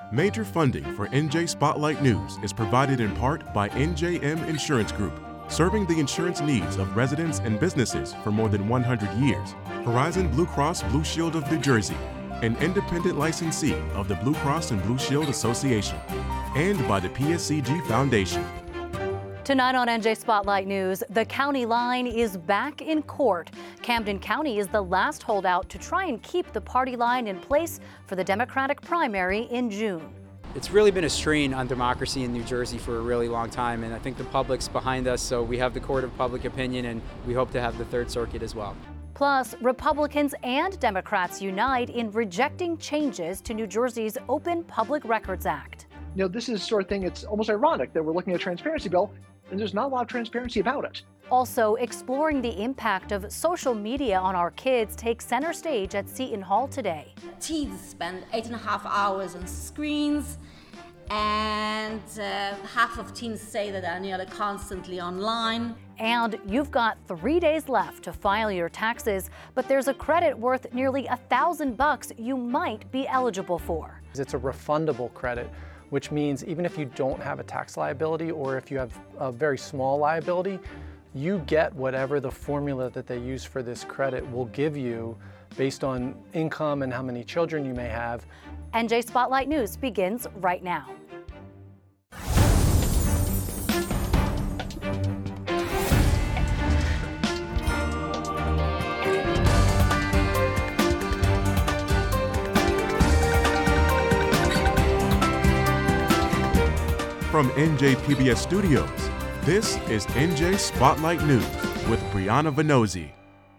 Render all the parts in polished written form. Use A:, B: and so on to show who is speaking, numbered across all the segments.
A: Major funding for NJ Spotlight News is provided in part by NJM Insurance Group, serving the insurance needs of residents and businesses for more than 100 years. Horizon Blue Cross Blue Shield of New Jersey, an independent licensee of the Blue Cross and Blue Shield Association, and by the PSCG Foundation.
B: Tonight on NJ Spotlight News, the county line is back in court. Camden County is the last holdout to try and keep the party line in place for the Democratic primary in June.
C: It's really been a strain on democracy in New Jersey for a really long time, and I think the public's behind us, so we have the court of public opinion, and we hope to have the Third Circuit as well.
B: Plus, Republicans and Democrats unite in rejecting changes to New Jersey's Open Public Records Act.
D: You know, this is the sort of thing, it's almost ironic that we're looking at a transparency bill and there's not a lot of transparency about it.
B: Also, exploring the impact of social media on our kids takes center stage at Seton Hall today.
E: Teens spend 8.5 hours on screens, and half of teens say that they're nearly constantly online.
B: And you've got 3 days left to file your taxes, but there's a credit worth nearly $1,000 you might be eligible for.
F: It's a refundable credit, which means even if you don't have a tax liability or if you have a very small liability, you get whatever the formula that they use for this credit will give you based on income and how many children you may have.
B: NJ Spotlight News begins right now.
A: From NJPBS Studios, this is NJ Spotlight News with Brianna Venozzi.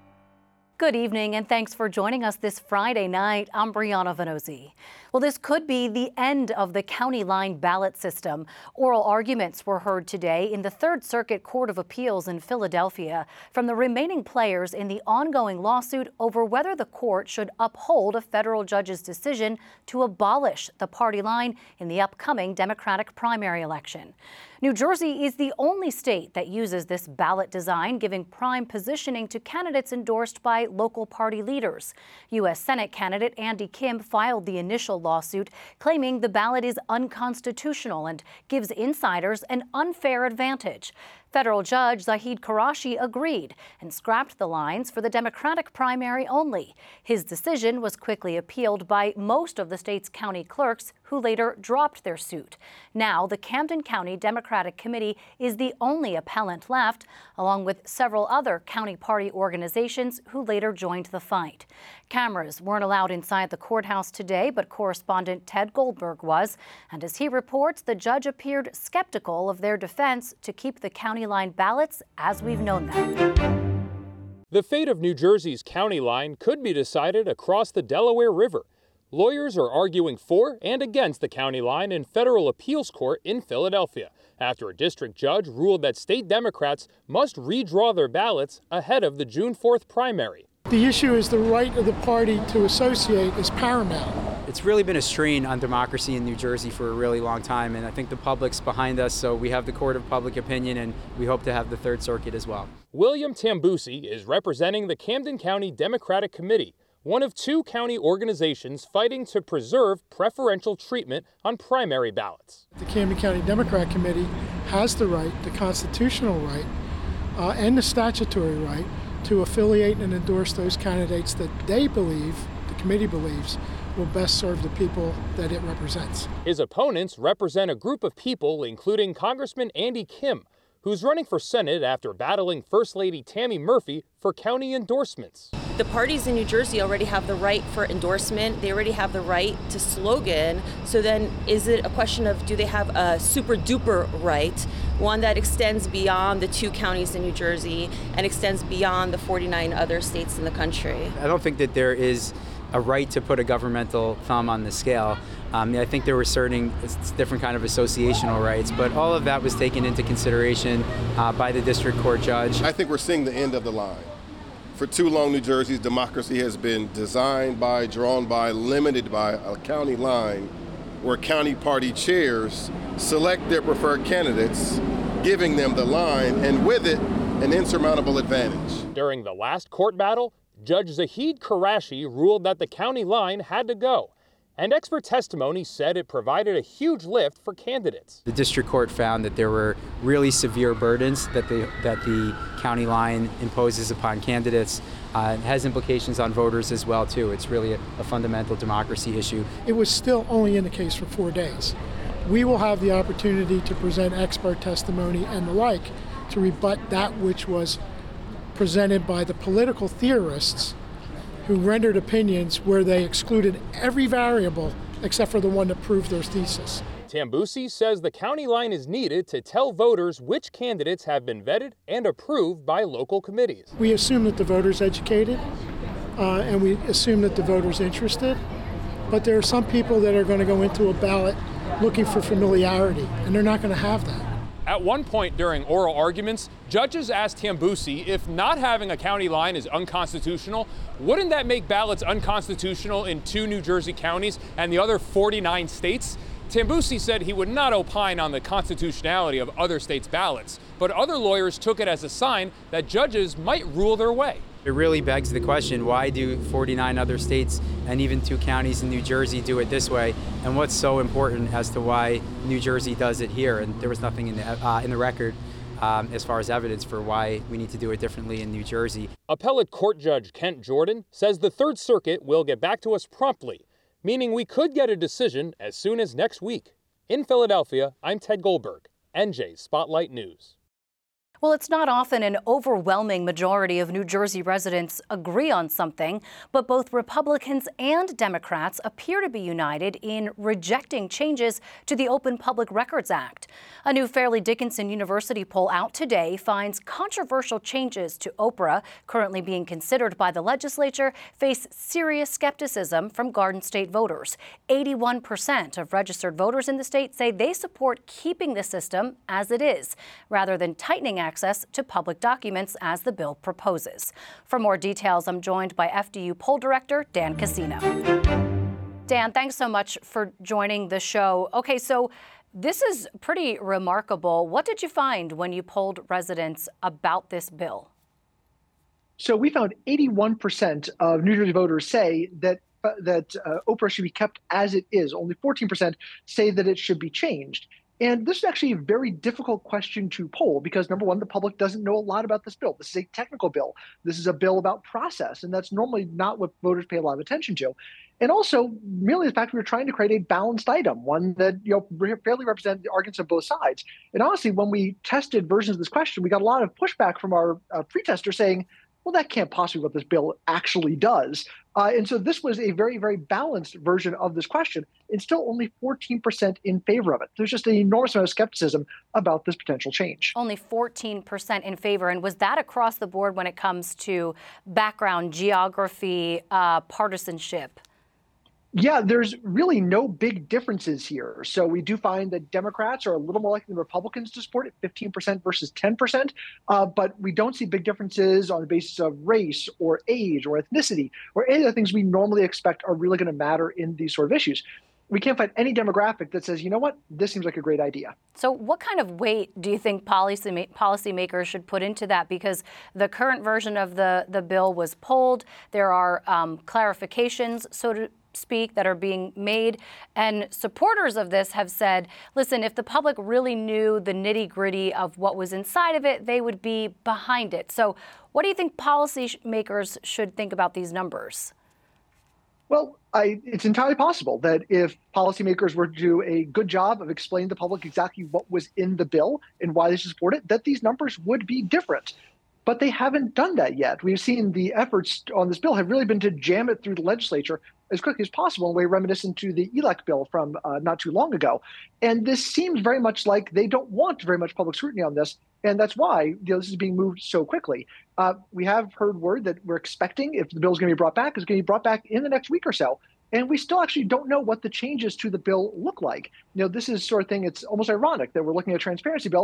B: Good evening and thanks for joining us this Friday night. I'm Brianna Venozzi. Well, this could be the end of the county line ballot system. Oral arguments were heard today in the Third Circuit Court of Appeals in Philadelphia from the remaining players in the ongoing lawsuit over whether the court should uphold a federal judge's decision to abolish the party line in the upcoming Democratic primary election. New Jersey is the only state that uses this ballot design, giving prime positioning to candidates endorsed by local party leaders. U.S. Senate candidate Andy Kim filed the initial lawsuit, claiming the ballot is unconstitutional and gives insiders an unfair advantage. Federal Judge Zahid Qureshi agreed and scrapped the lines for the Democratic primary only. His decision was quickly appealed by most of the state's county clerks, who later dropped their suit. Now, the Camden County Democratic Committee is the only appellant left, along with several other county party organizations who later joined the fight. Cameras weren't allowed inside the courthouse today, but correspondent Ted Goldberg was. And as he reports, the judge appeared skeptical of their defense to keep the county line ballots as we've known them.
G: The fate of New Jersey's county line could be decided across the Delaware River. Lawyers are arguing for and against the county line in federal appeals court in Philadelphia after a district judge ruled that state Democrats must redraw their ballots ahead of the June 4th primary.
H: The issue is the right of the party to associate is paramount.
C: It's really been a strain on democracy in New Jersey for a really long time, and I think the public's behind us, so we have the court of public opinion, and we hope to have the Third Circuit as well.
G: William Tambusi is representing the Camden County Democratic Committee, one of two county organizations fighting to preserve preferential treatment on primary ballots.
H: The Camden County Democratic Committee has the right, the constitutional right, and the statutory right to affiliate and endorse those candidates that they believe, the committee believes, will best serve the people that it represents.
G: His opponents represent a group of people, including Congressman Andy Kim, who's running for Senate after battling First Lady Tammy Murphy for county endorsements.
I: The parties in New Jersey already have the right for endorsement. They already have the right to slogan. So then is it a question of, do they have a super duper right, one that extends beyond the 2 counties in New Jersey and extends beyond the 49 other states in the country?
C: I don't think that there is a right to put a governmental thumb on the scale. I think they were asserting different kind of associational rights, but all of that was taken into consideration by the district court judge.
J: I think we're seeing the end of the line. For too long, New Jersey's democracy has been designed by, drawn by, limited by a county line where county party chairs select their preferred candidates, giving them the line, and with it, an insurmountable advantage.
G: During the last court battle, Judge Zahid Qureshi ruled that the county line had to go. and expert testimony said it provided a huge lift for candidates.
C: The district court found that there were really severe burdens that the county line imposes upon candidates. It has implications on voters as well, too. It's really a fundamental democracy issue.
H: It was still only in the case for 4 days. We will have the opportunity to present expert testimony and the like to rebut that which was presented by the political theorists who rendered opinions where they excluded every variable except for the one that proved their thesis.
G: Tambusi says the county line is needed to tell voters which candidates have been vetted and approved by local committees.
H: We assume that the voter's educated, and we assume that the voter's interested, but there are some people that are going to go into a ballot looking for familiarity, and they're not going to have that.
G: At one point during oral arguments, judges asked Tambusi if not having a county line is unconstitutional, wouldn't that make ballots unconstitutional in 2 New Jersey counties and the other 49 states? Tambusi said he would not opine on the constitutionality of other states' ballots, but other lawyers took it as a sign that judges might rule their way.
C: It really begs the question, why do 49 other states and even 2 counties in New Jersey do it this way? And what's so important as to why New Jersey does it here? And there was nothing in the record as far as evidence for why we need to do it differently in New Jersey.
G: Appellate Court Judge Kent Jordan says the Third Circuit will get back to us promptly, meaning we could get a decision as soon as next week. In Philadelphia, I'm Ted Goldberg, NJ Spotlight News.
B: Well, it's not often an overwhelming majority of New Jersey residents agree on something, but both Republicans and Democrats appear to be united in rejecting changes to the Open Public Records Act. A new Fairleigh Dickinson University poll out today finds controversial changes to OPRA, currently being considered by the legislature, face serious skepticism from Garden State voters. 81% of registered voters in the state say they support keeping the system as it is, rather than tightening access to public documents as the bill proposes. For more details, I'm joined by FDU poll director Dan Cassino. Dan, thanks so much for joining the show. Okay, so this is pretty remarkable. What did you find when you polled residents about this bill?
D: So we found 81% of New Jersey voters say that OPRA should be kept as it is. Only 14% say that it should be changed. And this is actually a very difficult question to poll because, number one, the public doesn't know a lot about this bill. This is a technical bill. This is a bill about process, and that's normally not what voters pay a lot of attention to. And also, merely the fact we were trying to create a balanced item, one that fairly represents the arguments of both sides. And honestly, when we tested versions of this question, we got a lot of pushback from our pre-tester saying, well, that can't possibly be what this bill actually does. And so this was a very, very balanced version of this question. It's still only 14% in favor of it. There's just an enormous amount of skepticism about this potential change.
B: Only 14% in favor. And was that across the board when it comes to background, geography, partisanship?
D: Yeah, there's really no big differences here. So we do find that Democrats are a little more likely than Republicans to support it, 15% versus 10%. But we don't see big differences on the basis of race or age or ethnicity or any of the things we normally expect are really going to matter in these sort of issues. We can't find any demographic that says, you know what, this seems like a great idea.
B: So what kind of weight do you think policymakers should put into that? Because the current version of the bill was polled. There are clarifications, so to speak, that are being made. And supporters of this have said, listen, if the public really knew the nitty-gritty of what was inside of it, they would be behind it. So what do you think policymakers should think about these numbers?
D: Well, it's entirely possible that if policymakers were to do a good job of explaining to the public exactly what was in the bill and why they should support it, that these numbers would be different. But they haven't done that yet. We've seen the efforts on this bill have really been to jam it through the legislature as quickly as possible in a way reminiscent to the ELEC bill from not too long ago. And this seems very much like they don't want very much public scrutiny on this. And that's why this is being moved so quickly. We have heard word that we're expecting, if the bill is going to be brought back, it's going to be brought back in the next week or so. And we still actually don't know what the changes to the bill look like. This is sort of thing, it's almost ironic that we're looking at a transparency bill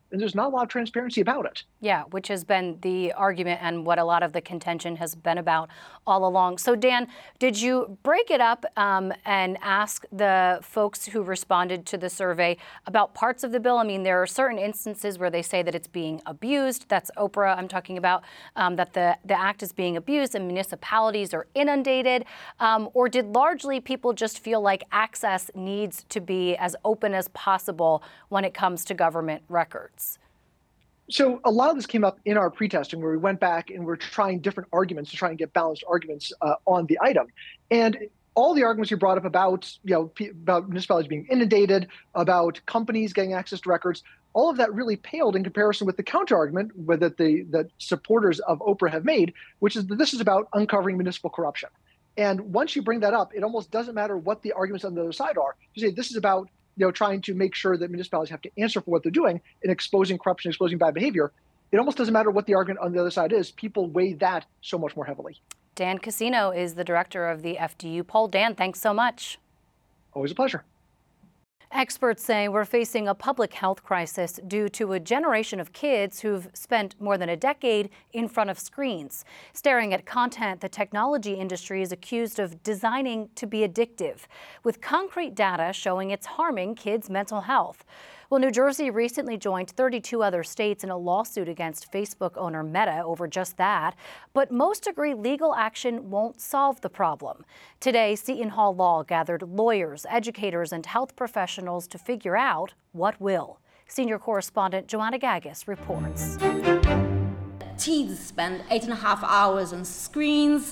D: and there's not a lot of transparency about it.
B: Yeah, which has been the argument and what a lot of the contention has been about all along. So, Dan, did you break it up and ask the folks who responded to the survey about parts of the bill? I mean, there are certain instances where they say that it's being abused. That's Oprah I'm talking about, that the act is being abused and municipalities are inundated. Or did largely people just feel like access needs to be as open as possible when it comes to government records?
D: So a lot of this came up in our pre-testing where we went back and we're trying different arguments to try and get balanced arguments on the item. And all the arguments you brought up about, about municipalities being inundated, about companies getting access to records, all of that really paled in comparison with the counter argument that the supporters of Oprah have made, which is that this is about uncovering municipal corruption. And once you bring that up, it almost doesn't matter what the arguments on the other side are. You say this is about trying to make sure that municipalities have to answer for what they're doing in exposing corruption, exposing bad behavior. It almost doesn't matter what the argument on the other side is. People weigh that so much more heavily.
B: Dan Casino is the director of the FDU poll. Dan, thanks so much.
D: Always a pleasure.
B: Experts say we're facing a public health crisis due to a generation of kids who've spent more than a decade in front of screens, staring at content the technology industry is accused of designing to be addictive, with concrete data showing it's harming kids' mental health. Well, New Jersey recently joined 32 other states in a lawsuit against Facebook owner Meta over just that. But most agree legal action won't solve the problem. Today, Seton Hall Law gathered lawyers, educators, and health professionals to figure out what will. Senior correspondent Joanna Gagas reports.
E: Teens spend 8.5 hours on screens,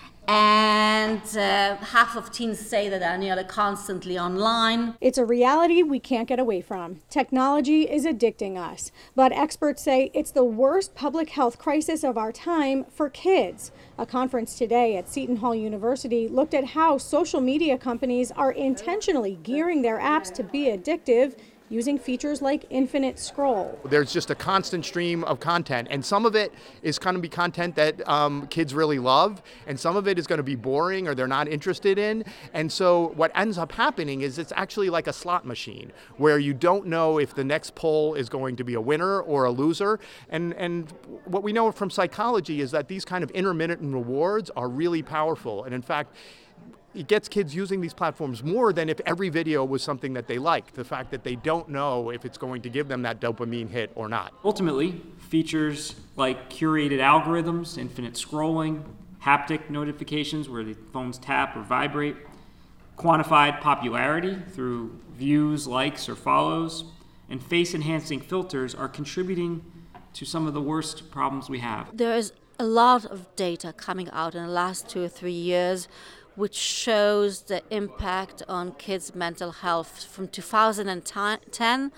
E: and half of teens say that they're nearly constantly online.
K: It's a reality we can't get away from. Technology is addicting us, but experts say it's the worst public health crisis of our time for kids. A conference today at Seton Hall University looked at how social media companies are intentionally gearing their apps to be addictive, using features like infinite scroll.
L: There's just a constant stream of content, and some of it is going to be content that kids really love, and some of it is going to be boring or they're not interested in. And so what ends up happening is it's actually like a slot machine where you don't know if the next poll is going to be a winner or a loser. And what we know from psychology is that these kind of intermittent rewards are really powerful. And in fact, it gets kids using these platforms more than if every video was something that they like. The fact that they don't know if it's going to give them that dopamine hit or not.
M: Ultimately, features like curated algorithms, infinite scrolling, haptic notifications where the phones tap or vibrate, quantified popularity through views, likes, or follows, and face-enhancing filters are contributing to some of the worst problems we have.
E: There is a lot of data coming out in the last 2 or 3 years which shows the impact on kids' mental health from 2010,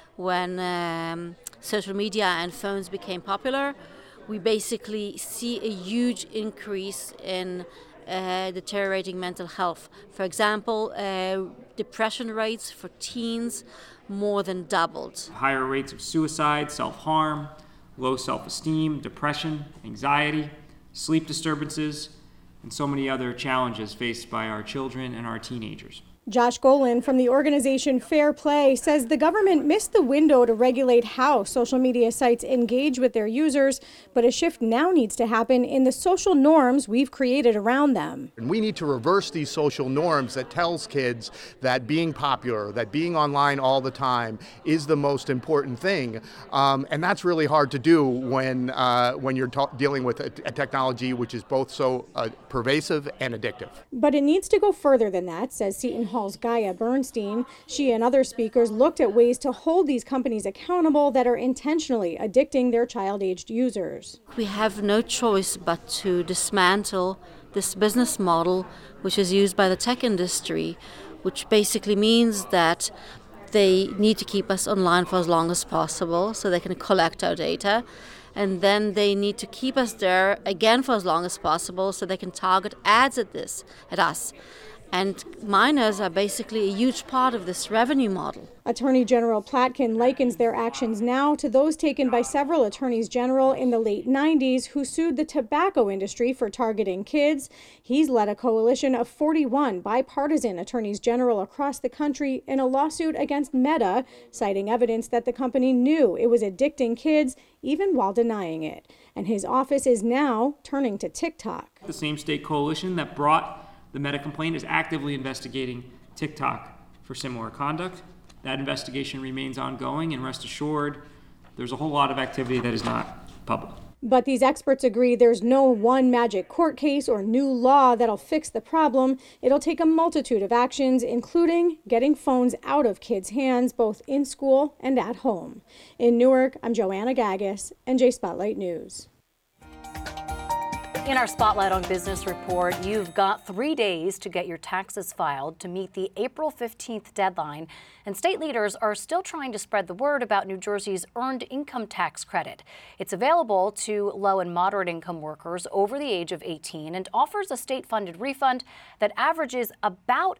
E: when social media and phones became popular. We basically see a huge increase in deteriorating mental health. For example, depression rates for teens more than doubled.
M: Higher rates of suicide, self-harm, low self-esteem, depression, anxiety, sleep disturbances, and so many other challenges faced by our children and our teenagers.
K: Josh Golan from the organization Fair Play says the government missed the window to regulate how social media sites engage with their users, but a shift now needs to happen in the social norms we've created around them.
L: And we need to reverse these social norms that tells kids that being popular, that being online all the time is the most important thing. And that's really hard to do when you're dealing with a technology which is both so pervasive and addictive.
K: But it needs to go further than that, says Seton Hall's Gaia Bernstein. She and other speakers looked at ways to hold these companies accountable that are intentionally addicting their child-aged users.
E: We have no choice but to dismantle this business model, which is used by the tech industry, which basically means that they need to keep us online for as long as possible so they can collect our data. And then they need to keep us there again for as long as possible so they can target ads at us. And minors are basically a huge part of this revenue model.
K: Attorney General Platkin likens their actions now to those taken by several attorneys general in the late 90s who sued the tobacco industry for targeting kids. He's led a coalition of 41 bipartisan attorneys general across the country in a lawsuit against Meta, citing evidence that the company knew it was addicting kids even while denying it. And his office is now turning to TikTok.
M: The same state coalition that brought the Meta complaint is actively investigating TikTok for similar conduct. That investigation remains ongoing, and rest assured, there's a whole lot of activity that is not public.
K: But these experts agree there's no one magic court case or new law that'll fix the problem. It'll take a multitude of actions, including getting phones out of kids' hands, both in school and at home. In Newark, I'm Joanna Gagis, NJ Spotlight News.
B: In our Spotlight on Business report, you've got 3 days to get your taxes filed to meet the April 15th deadline, and state leaders are still trying to spread the word about New Jersey's Earned Income Tax Credit. It's available to low and moderate income workers over the age of 18 and offers a state-funded refund that averages about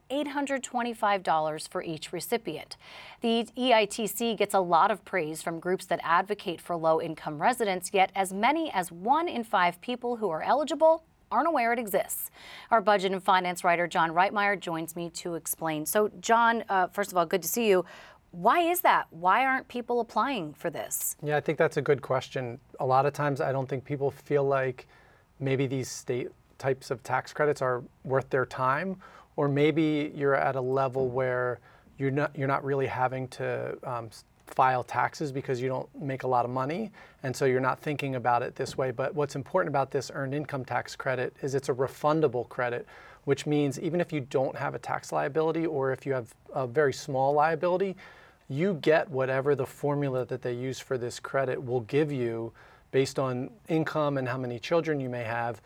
B: $825 for each recipient. The EITC gets a lot of praise from groups that advocate for low-income residents, yet as many as 1 in 5 people who are eligible aren't aware it exists. Our budget and finance writer, John Reitmeyer, joins me to explain. So, John, first of all, good to see you. Why is that? Why aren't people applying for this?
F: Yeah, I think that's a good question. A lot of times I don't think people feel like maybe these state types of tax credits are worth their time, or maybe you're at a level where you're not really having to file taxes because you don't make a lot of money, and so you're not thinking about it this way. But what's important about this Earned Income Tax Credit is it's a refundable credit, which means even if you don't have a tax liability or if you have a very small liability, you get whatever the formula that they use for this credit will give you based on income and how many children you may have,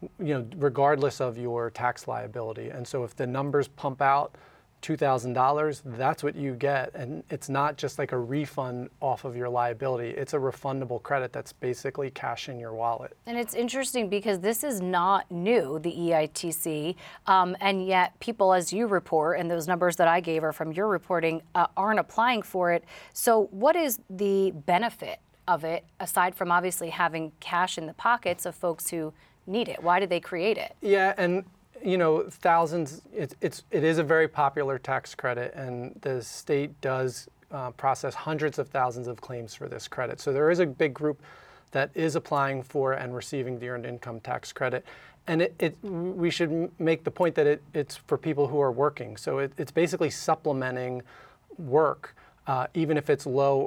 F: regardless of your tax liability. And so if the numbers pump out $2,000, that's what you get. And it's not just like a refund off of your liability. It's a refundable credit that's basically cash in your wallet.
B: And it's interesting because this is not new, the EITC, and yet people, as you report, and those numbers that I gave are from your reporting, aren't applying for it. So what is the benefit of it, aside from obviously having cash in the pockets of folks who need it? Why did they create it?
F: Yeah, and thousands, it is a very popular tax credit, and the state does process hundreds of thousands of claims for this credit. So there is a big group that is applying for and receiving the Earned Income Tax Credit. And we should make the point that it's for people who are working. So it's basically supplementing work, even if it's low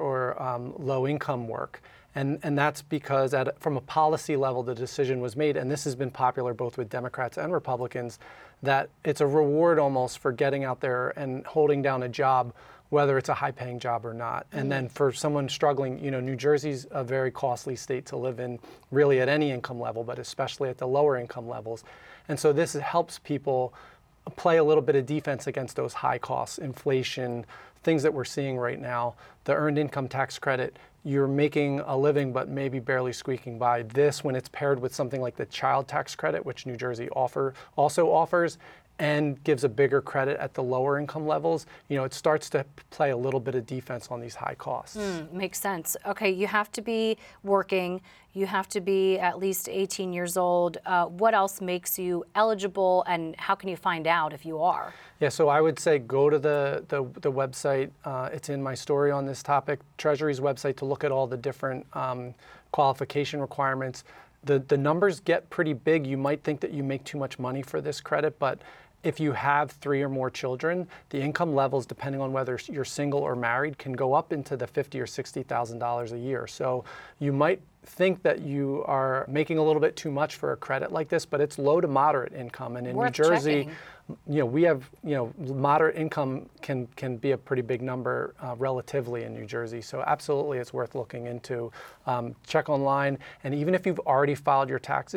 F: or low income work. And that's because from a policy level, the decision was made, and this has been popular both with Democrats and Republicans, that it's a reward almost for getting out there and holding down a job, whether it's a high-paying job or not. And then for someone struggling, New Jersey's a very costly state to live in, really at any income level, but especially at the lower income levels. And so this helps people play a little bit of defense against those high costs, inflation, things that we're seeing right now. The Earned Income Tax Credit, you're making a living but maybe barely squeaking by. This, when it's paired with something like the Child Tax Credit, which New Jersey also offers, and gives a bigger credit at the lower income levels, it starts to play a little bit of defense on these high costs.
B: Makes sense. Okay, you have to be working. You have to be at least 18 years old. What else makes you eligible, and how can you find out if you are?
F: Yeah, so I would say go to the website. It's in my story on this topic, Treasury's website, to look at all the different qualification requirements. The numbers get pretty big. You might think that you make too much money for this credit, but if you have 3 or more children, the income levels, depending on whether you're single or married, can go up into the $50,000 or $60,000 a year. So you might think that you are making a little bit too much for a credit like this, but it's low to moderate income. And in New Jersey, we have, moderate income can be a pretty big number relatively in New Jersey. So absolutely, it's worth looking into. Check online, and even if you've already filed your taxes,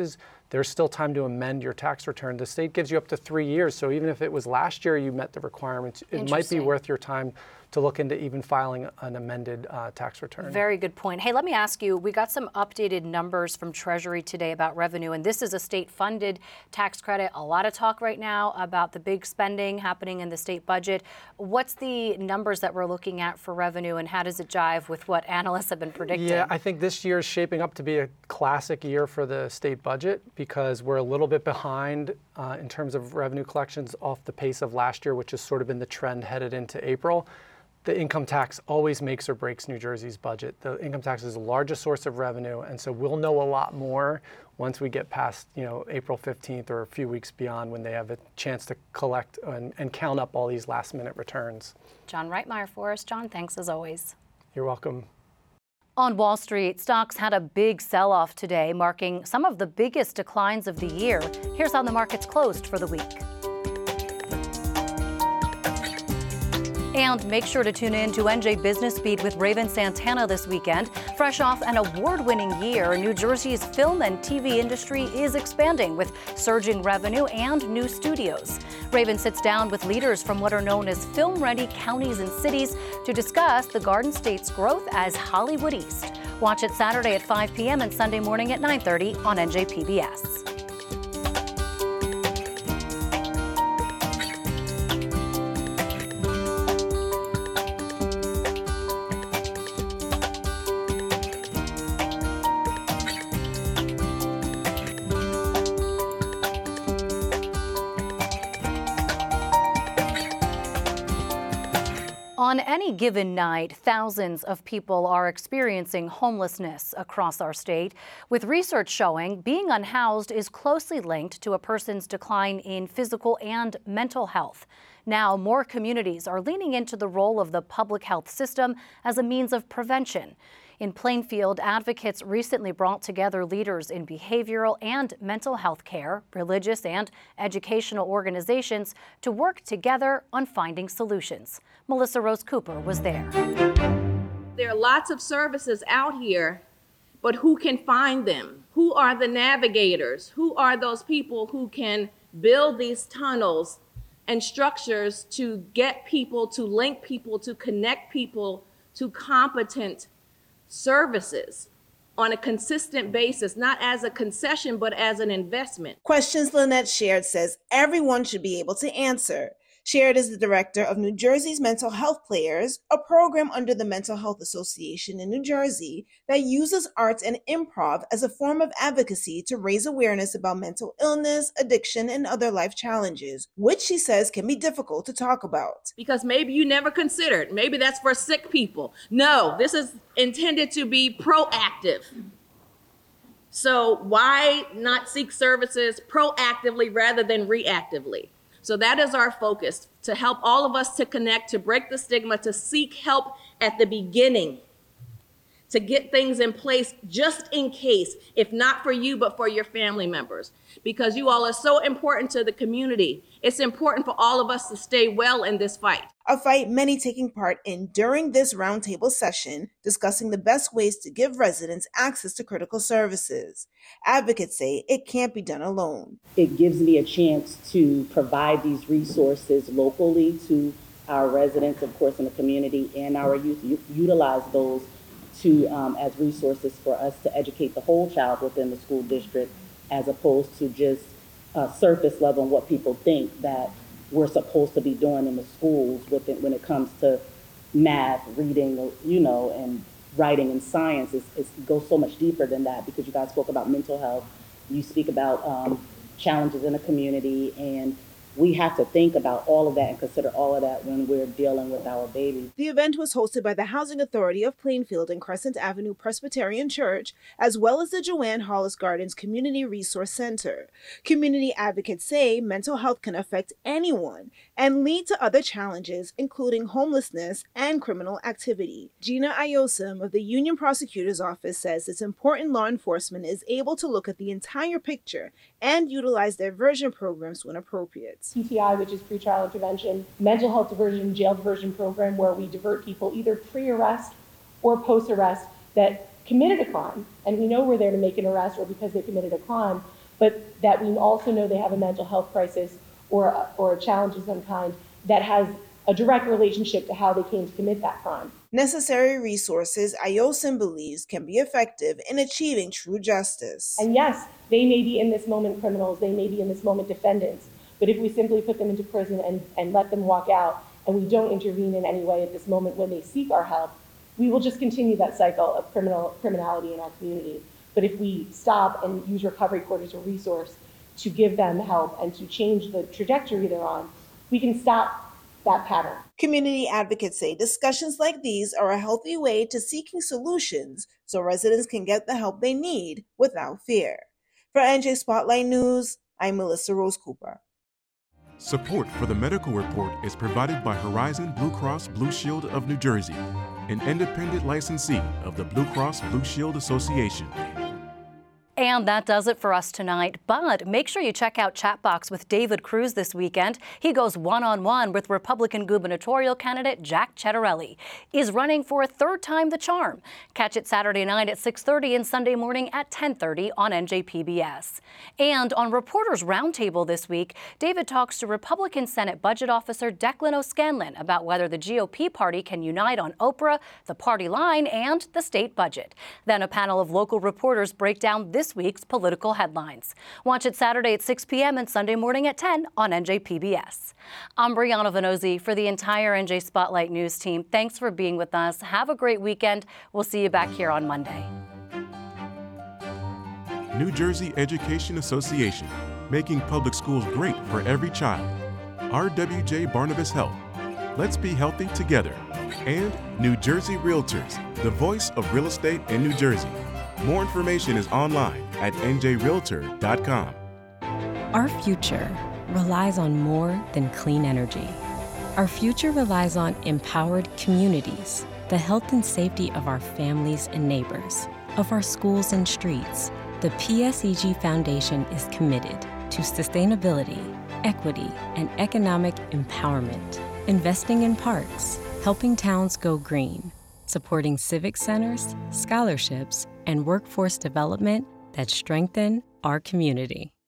F: there's still time to amend your tax return. The state gives you up to 3 years, so even if it was last year you met the requirements, it might be worth your time to look into even filing an amended tax return.
B: Very good point. Hey, let me ask you, we got some updated numbers from Treasury today about revenue, and this is a state-funded tax credit. A lot of talk right now about the big spending happening in the state budget. What's the numbers that we're looking at for revenue, and how does it jive with what analysts have been predicting?
F: Yeah, I think this year is shaping up to be a classic year for the state budget because we're a little bit behind in terms of revenue collections off the pace of last year, which has sort of been the trend headed into April. The income tax always makes or breaks New Jersey's budget. The income tax is the largest source of revenue, and so we'll know a lot more once we get past, April 15th or a few weeks beyond when they have a chance to collect and count up all these last-minute returns.
B: John Reitmeyer for us. John, thanks as always.
F: You're welcome.
B: On Wall Street, stocks had a big sell-off today, marking some of the biggest declines of the year. Here's how the markets closed for the week. And make sure to tune in to NJ Business Beat with Raven Santana this weekend. Fresh off an award-winning year, New Jersey's film and TV industry is expanding with surging revenue and new studios. Raven sits down with leaders from what are known as film-ready counties and cities to discuss the Garden State's growth as Hollywood East. Watch it Saturday at 5 p.m. and Sunday morning at 9:30 on NJPBS. On any given night, thousands of people are experiencing homelessness across our state, with research showing being unhoused is closely linked to a person's decline in physical and mental health. Now, more communities are leaning into the role of the public health system as a means of prevention. In Plainfield, advocates recently brought together leaders in behavioral and mental health care, religious and educational organizations to work together on finding solutions. Melissa Rose Cooper was there.
N: There are lots of services out here, but who can find them? Who are the navigators? Who are those people who can build these tunnels and structures to get people, to link people, to connect people to competent services on a consistent basis, not as a concession, but as an investment?
O: Questions Lynette Shared says everyone should be able to answer. Shared is the director of New Jersey's Mental Health Players, a program under the Mental Health Association in New Jersey that uses arts and improv as a form of advocacy to raise awareness about mental illness, addiction, and other life challenges, which she says can be difficult to talk about.
N: Because maybe you never considered, maybe that's for sick people. No, this is intended to be proactive. So why not seek services proactively rather than reactively? So that is our focus, to help all of us to connect, to break the stigma, to seek help at the beginning, to get things in place just in case, if not for you, but for your family members. Because you all are so important to the community. It's important for all of us to stay well in this fight.
O: A fight many taking part in during this roundtable session, discussing the best ways to give residents access to critical services. Advocates say it can't be done alone.
P: It gives me a chance to provide these resources locally to our residents, of course, in the community, and our youth. Utilize those to as resources for us to educate the whole child within the school district, as opposed to just surface level and what people think that we're supposed to be doing in the schools when it comes to math, reading, and writing and science. It goes so much deeper than that, because you guys spoke about mental health. You speak about challenges in the community, and we have to think about all of that and consider all of that when we're dealing with our babies.
O: The event was hosted by the Housing Authority of Plainfield and Crescent Avenue Presbyterian Church, as well as the Joanne Hollis Gardens Community Resource Center. Community advocates say mental health can affect anyone and lead to other challenges, including homelessness and criminal activity. Gina Ayosim of the Union Prosecutor's Office says it's important law enforcement is able to look at the entire picture and utilize diversion programs when appropriate.
Q: PTI, which is pretrial intervention, mental health diversion, jail diversion program, where we divert people either pre-arrest or post-arrest that committed a crime, and we know we're there to make an arrest or because they committed a crime, but that we also know they have a mental health crisis or a challenge of some kind that has a direct relationship to how they came to commit that crime.
O: Necessary resources Ayosin believes can be effective in achieving true justice.
Q: And yes, they may be in this moment criminals, they may be in this moment defendants, but if we simply put them into prison and let them walk out, and we don't intervene in any way at this moment when they seek our help, we will just continue that cycle of criminality in our community. But if we stop and use recovery court as a resource to give them help and to change the trajectory they're on, we can stop that pattern.
O: Community advocates say discussions like these are a healthy way to seeking solutions so residents can get the help they need without fear. For NJ Spotlight News, I'm Melissa Rose Cooper.
A: Support for the medical report is provided by Horizon Blue Cross Blue Shield of New Jersey, an independent licensee of the Blue Cross Blue Shield Association.
B: And that does it for us tonight. But make sure you check out Chatbox with David Cruz this weekend. He goes one-on-one with Republican gubernatorial candidate Jack Ciattarelli. He's running for a third time the charm. Catch it Saturday night at 6:30 and Sunday morning at 10:30 on NJPBS. And on Reporters Roundtable this week, David talks to Republican Senate Budget Officer Declan O'Scanlan about whether the GOP party can unite on Oprah, the party line, and the state budget. Then a panel of local reporters break down this week's political headlines. Watch it Saturday at 6 p.m. and Sunday morning at 10 on NJPBS. I'm Brianna Venozzi for the entire NJ Spotlight News team. Thanks for being with us. Have a great weekend. We'll see you back here on Monday.
A: New Jersey Education Association, making public schools great for every child. RWJ Barnabas Health. Let's be healthy together. And New Jersey Realtors, the voice of real estate in New Jersey. More information is online at njrealtor.com.
R: Our future relies on more than clean energy. Our future relies on empowered communities, the health and safety of our families and neighbors, of our schools and streets. The PSEG Foundation is committed to sustainability, equity, and economic empowerment, investing in parks, helping towns go green, supporting civic centers, scholarships, and workforce development that strengthen our community.